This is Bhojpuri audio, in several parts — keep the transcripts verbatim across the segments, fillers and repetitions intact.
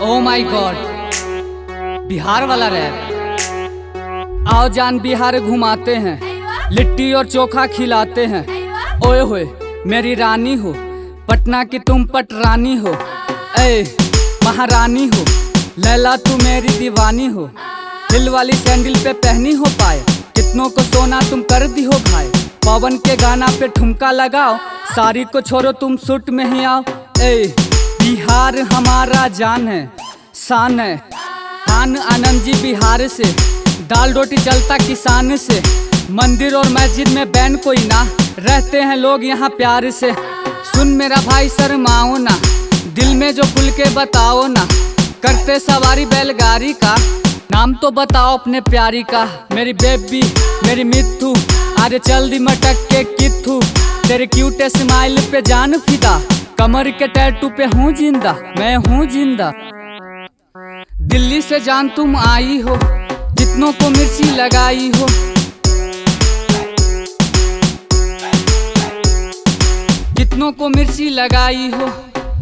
ओ माय गॉड, बिहार वाला रैप। आओ जान बिहार घुमाते हैं, लिट्टी और चोखा खिलाते हैं। ओए होए मेरी रानी हो, पटना की तुम पटरानी हो। ए महारानी हो, लैला तू मेरी दीवानी हो। हिल वाली सैंडल पे पहनी हो पाए, कितनों को सोना तुम कर दी हो घाय। पवन के गाना पे ठुमका लगाओ, सारी को छोड़ो तुम सूट में ही आओ। ए बिहार हमारा जान है, शान है। खान आनंद जी बिहार से, दाल रोटी चलता किसान से। मंदिर और मस्जिद में बैन कोई ना, रहते हैं लोग यहाँ प्यार से। सुन मेरा भाई शर्माओ ना, दिल में जो खुल के बताओ ना। करते सवारी बैलगाड़ी का, नाम तो बताओ अपने प्यारी का। मेरी बेबी मेरी मिट्ठू, आज चल दी मटक के कित्थू। तेरे क्यूट स्माइल पे जान फिदा, कमर के टैटू पे हूँ जिंदा, मैं हूँ जिंदा। दिल्ली से जान तुम आई हो, कितनों को मिर्ची लगाई हो। कितनों को मिर्ची लगाई हो।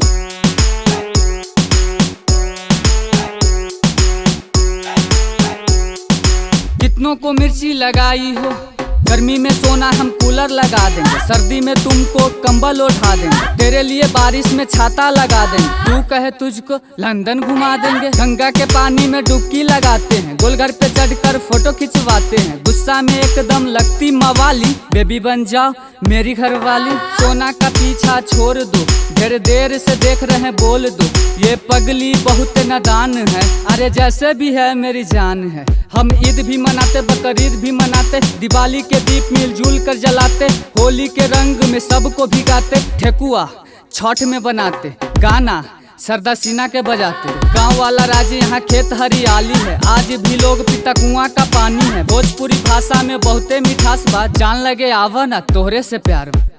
कितनों को मिर्ची लगाई हो। गर्मी में सोना हम कूलर लगा देंगे, सर्दी में तुमको कंबल उठा देंगे। तेरे लिए बारिश में छाता लगा देंगे, तू कहे तुझको लंदन घुमा देंगे। गंगा के पानी में डुबकी लगाते हैं, गोलघर पे चढ़कर फोटो खिंचवाते हैं। गुस्सा में एकदम लगती मवाली, बेबी बन जाओ मेरी घरवाली। सोना का पीछा छोड़ दो, देर देर से देख रहे बोल दो। ये पगली बहुत नादान है, अरे जैसे भी है मेरी जान है। हम ईद भी मनाते, बकरीद भी मनाते, दिवाली के दीप मिलजुल कर जलाते। होली के रंग में सबको भिगाते, ठेकुआ छठ में बनाते, गाना सरदा सिन्हा के बजाते। गांव वाला राज्य यहाँ खेत हरियाली है, आज भी लोग पीता कुआं का पानी है। भोजपुरी भाषा में बहुते मिठास बात, जान लगे आवा ना तोहरे से प्यार में।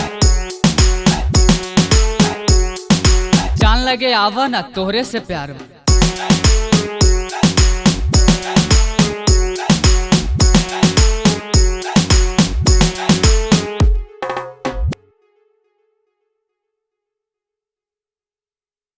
जान लगे आवा ना तोहरे से प्यार में।